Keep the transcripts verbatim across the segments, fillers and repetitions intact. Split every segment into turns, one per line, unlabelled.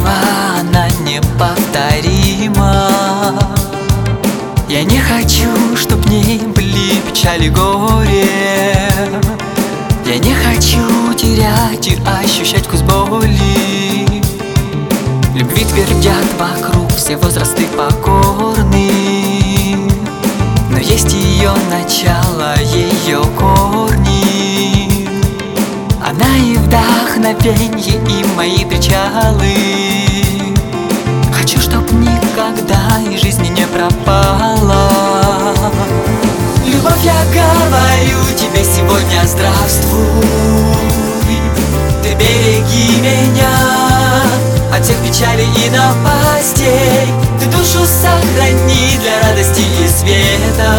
такова, она неповторима. Я не хочу, чтоб в ней были печали, горе. Я не хочу терять и ощущать вкус боли. Любви твердят вокруг все возрасты покорны, но есть ее начало, ее корни. Она и вдохновенье, и мои причалы. Хочу, чтоб никогда из жизни не пропала. Любовь, я говорю тебе сегодня здравствуй. Ты береги меня от всех печалей и напастей. Ты душу сохрани для радости и света.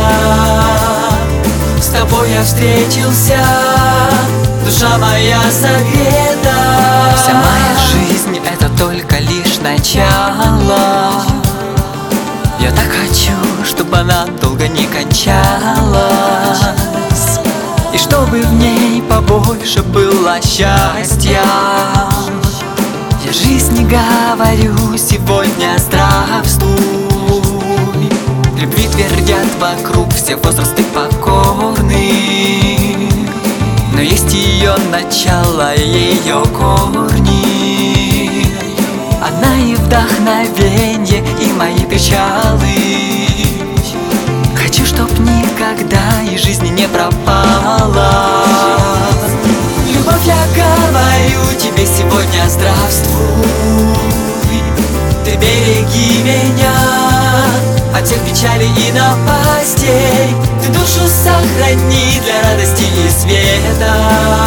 С тобой я встретился, душа моя согрета. Вся моя жизнь — это только лишь начало. Я так хочу, чтобы она долго не кончалась, и чтобы в ней побольше было счастья. Я жизни говорю сегодня здравствуй. Любви твердят вокруг все возрасты покорны, но есть ее начало, ее корни. Она и вдохновенье, и мои печалы. Хочу, чтоб никогда из жизни не пропала. Любовь, я говорю тебе сегодня здравствуй. Ты береги меня от всех печалей и напастей. Ты душу сохрани для радости и света.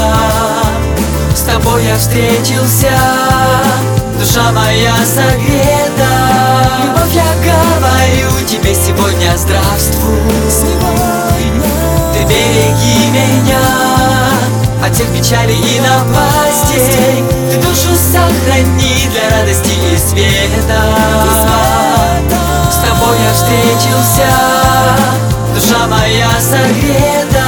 С тобой я встретился, душа моя согрета. Любовь, я говорю тебе сегодня здравствуй. Ты береги меня от всех печалей и напастей. Ты душу сохрани для радости и света. С тобой я встретился, душа моя согрета.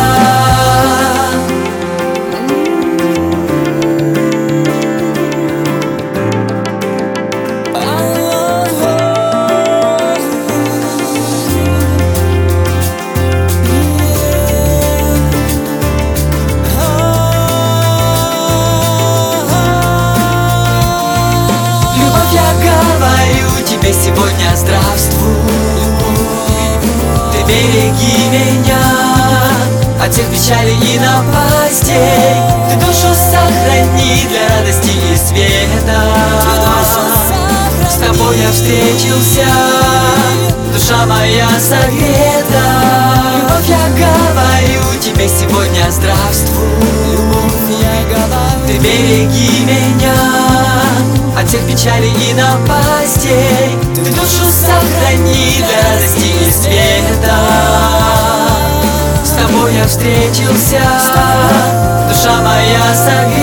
Сегодня здравствуй. Ты береги меня от всех печалей и напастей. Ты душу сохрани для радости и света. С тобой я встретился, душа моя согрета. Любовь, я говорю тебе сегодня здравствуй. Ты береги меня от всех печалей и напастей. Ты душу сохрани для радости и света. С тобой я встретился, душа моя согрета.